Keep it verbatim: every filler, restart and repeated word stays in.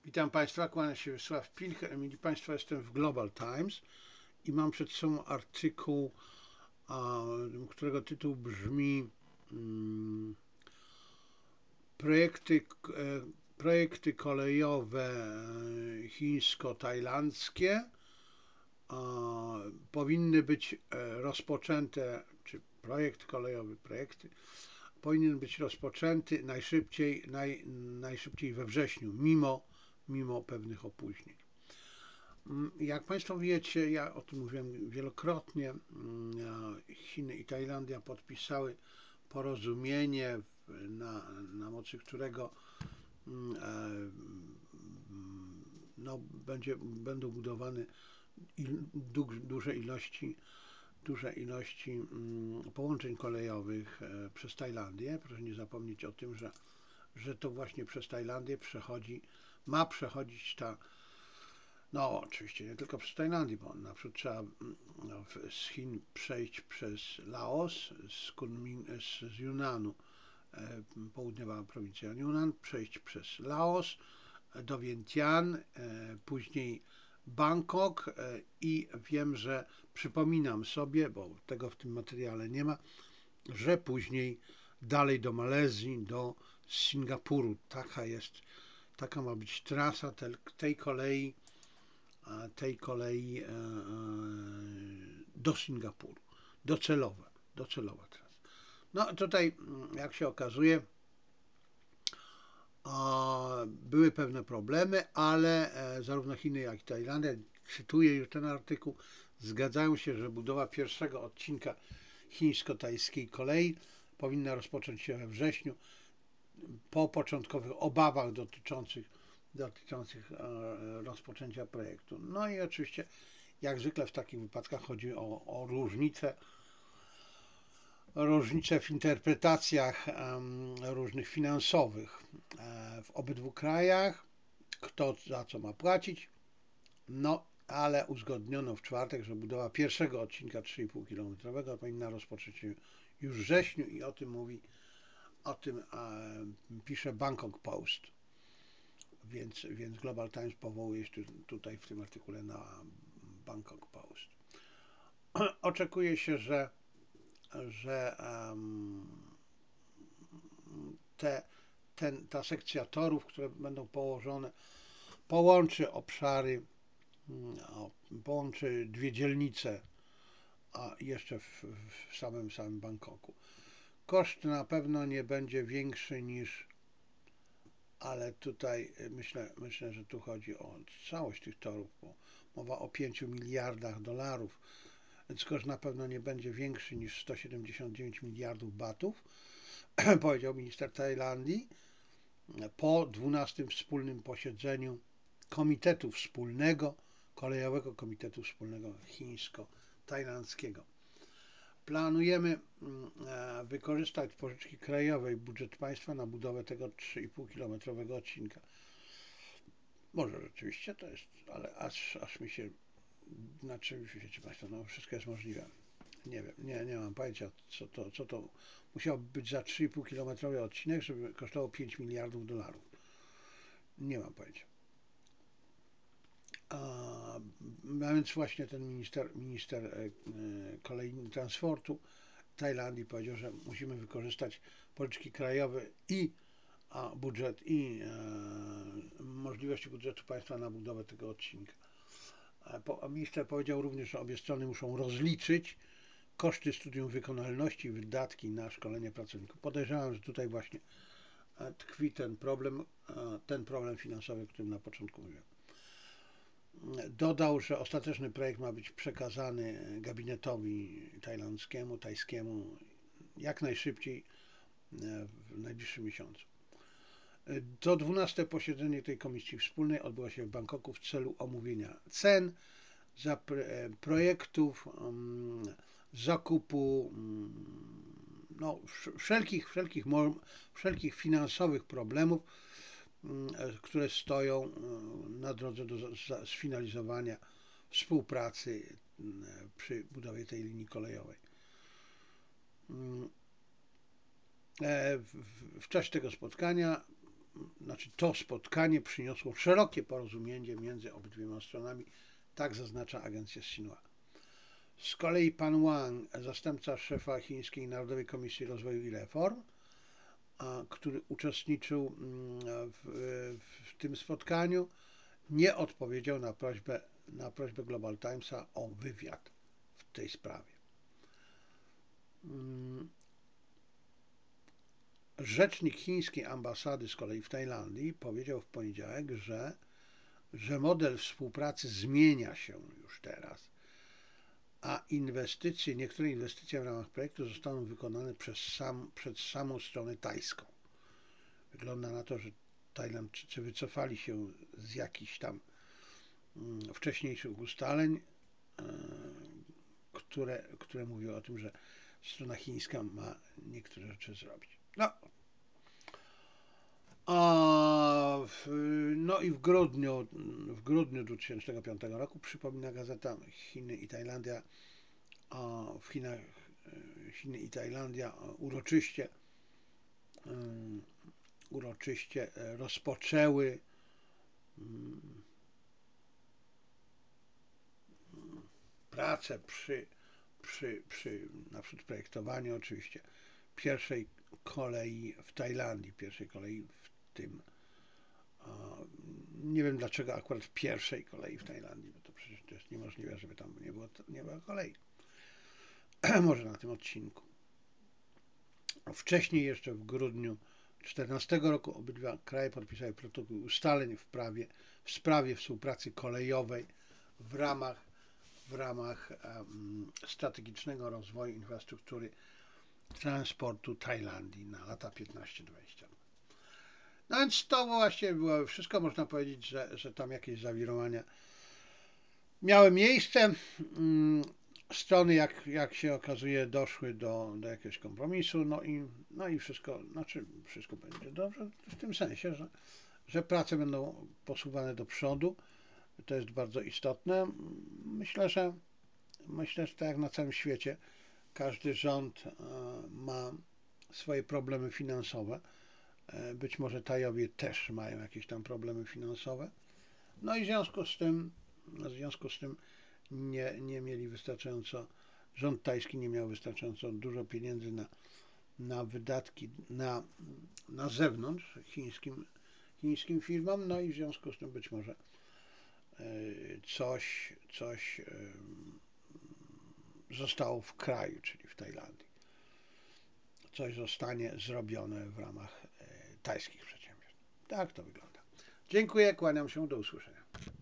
Witam Państwa, kłania się Wiesław Pilcher. Mili Państwo, jestem w Global Times i mam przed sobą artykuł, a, którego tytuł brzmi mm, projekty, e, projekty kolejowe e, chińsko-tajlandzkie a, powinny być e, rozpoczęte, czy projekt kolejowy, projekty powinien być rozpoczęty najszybciej, naj, najszybciej we wrześniu, mimo, mimo pewnych opóźnień. Jak Państwo wiecie, ja o tym mówiłem wielokrotnie, Chiny i Tajlandia podpisały porozumienie, na, na mocy którego no, będzie, będą budowane il, du, duże ilości duże ilości połączeń kolejowych przez Tajlandię. Proszę nie zapomnieć o tym, że, że to właśnie przez Tajlandię przechodzi, ma przechodzić ta, no oczywiście nie tylko przez Tajlandię, bo na przykład trzeba no, z Chin przejść przez Laos, z, Kunming, z Yunnanu, południowa prowincja Yunnan, przejść przez Laos do Vientiane, później Bangkok i wiem, że przypominam sobie, bo tego w tym materiale nie ma, że później dalej do Malezji, do Singapuru. Taka jest, taka ma być trasa tej kolei, tej kolei do Singapuru. Docelowa, docelowa trasa. No tutaj, jak się okazuje, były pewne problemy, ale zarówno Chiny, jak i Tajlandia, cytuję już ten artykuł, zgadzają się, że budowa pierwszego odcinka chińsko-tajskiej kolei powinna rozpocząć się we wrześniu po początkowych obawach dotyczących, dotyczących rozpoczęcia projektu. No i oczywiście, jak zwykle w takich wypadkach chodzi o, o różnice, różnice w interpretacjach um, różnych finansowych e, w obydwu krajach, kto za co ma płacić. No, ale uzgodniono w czwartek, że budowa pierwszego odcinka trzy i pół kilometrowego powinna rozpocząć się już w wrześniu i o tym mówi, o tym e, pisze Bangkok Post. Więc, więc Global Times powołuje się tutaj w tym artykule na Bangkok Post. Oczekuje się, że, że um, te, ten, ta sekcja torów, które będą położone, połączy obszary, połączy dwie dzielnice, a jeszcze w, w samym samym Bangkoku. Koszt na pewno nie będzie większy niż, ale tutaj myślę, myślę, że tu chodzi o całość tych torów, bo mowa o pięciu miliardach dolarów, więc koszt na pewno nie będzie większy niż sto siedemdziesiąt dziewięć miliardów batów, powiedział minister Tajlandii po dwunastym wspólnym posiedzeniu Komitetu Wspólnego, Kolejowego Komitetu Wspólnego Chińsko-Tajlandzkiego. Planujemy wykorzystać z pożyczki krajowej budżet państwa na budowę tego trzy i pół kilometrowego odcinka. Może rzeczywiście to jest, ale aż, aż mi się, znaczy wiecie Państwo, no wszystko jest możliwe. Nie wiem, nie, nie mam pojęcia, co to, co to musiałby być za trzy i pół kilometrowy odcinek, żeby kosztowało pięć miliardów dolarów. Nie mam pojęcia. A, a więc właśnie ten minister, minister kolei i transportu Tajlandii powiedział, że musimy wykorzystać pożyczki krajowe i a budżet i e, możliwości budżetu państwa na budowę tego odcinka. Po, minister powiedział również, że obie strony muszą rozliczyć koszty studium wykonalności i wydatki na szkolenie pracowników. Podejrzewam, że tutaj właśnie tkwi ten problem, ten problem finansowy, o którym na początku mówiłem. Dodał, że ostateczny projekt ma być przekazany gabinetowi tajlandzkiemu, tajskiemu jak najszybciej w najbliższym miesiącu. To dwunaste posiedzenie tej Komisji Wspólnej odbyło się w Bangkoku w celu omówienia cen, za projektów, zakupu, no, wszelkich, wszelkich, wszelkich finansowych problemów, które stoją na drodze do sfinalizowania współpracy przy budowie tej linii kolejowej. W czasie tego spotkania znaczy to spotkanie przyniosło szerokie porozumienie między obydwiema stronami, tak zaznacza agencja Xinhua. Z kolei pan Wang, zastępca szefa Chińskiej Narodowej Komisji Rozwoju i Reform, który uczestniczył w, w tym spotkaniu, nie odpowiedział na prośbę, na prośbę Global Timesa o wywiad w tej sprawie. Rzecznik chińskiej ambasady z kolei w Tajlandii powiedział w poniedziałek, że, że model współpracy zmienia się już teraz, a inwestycje, niektóre inwestycje w ramach projektu zostaną wykonane przez, sam, przez samą stronę tajską. Wygląda na to, że Tajlandczycy wycofali się z jakichś tam wcześniejszych ustaleń, które, które mówią o tym, że strona chińska ma niektóre rzeczy zrobić. No, a w, no i w grudniu, w grudniu dwa tysiące piątego roku, przypomina gazeta, Chiny i Tajlandia, a w Chinach Chiny i Tajlandia uroczyście uroczyście rozpoczęły pracę przy, przy, przy na przykład projektowaniu oczywiście pierwszej kolei w Tajlandii, pierwszej kolei w tym, nie wiem dlaczego akurat w pierwszej kolei w Tajlandii, bo to przecież to jest niemożliwe, żeby tam nie było, nie było kolei. Może na tym odcinku. Wcześniej jeszcze w grudniu dwa tysiące czternastego roku obydwa kraje podpisały protokół ustaleń w, prawie, w sprawie współpracy kolejowej w ramach, w ramach um, strategicznego rozwoju infrastruktury transportu Tajlandii na lata piętnaście dwadzieścia. No więc to właściwie było wszystko. Można powiedzieć, że, że tam jakieś zawirowania miały miejsce. Strony, jak, jak się okazuje, doszły do, do jakiegoś kompromisu, no i, no i wszystko, znaczy wszystko będzie dobrze, w tym sensie, że, że prace będą posuwane do przodu. To jest bardzo istotne. Myślę, że myślę, że tak jak na całym świecie, każdy rząd ma swoje problemy finansowe. Być może Tajowie też mają jakieś tam problemy finansowe. No i w związku z tym, w związku z tym nie, nie mieli wystarczająco, rząd tajski nie miał wystarczająco dużo pieniędzy na, na wydatki na, na zewnątrz chińskim, chińskim firmom, no i w związku z tym być może coś, coś zostało w kraju, czyli w Tajlandii. Coś zostanie zrobione w ramach tajskich przedsiębiorstw. Tak to wygląda. Dziękuję, kłaniam się, do usłyszenia.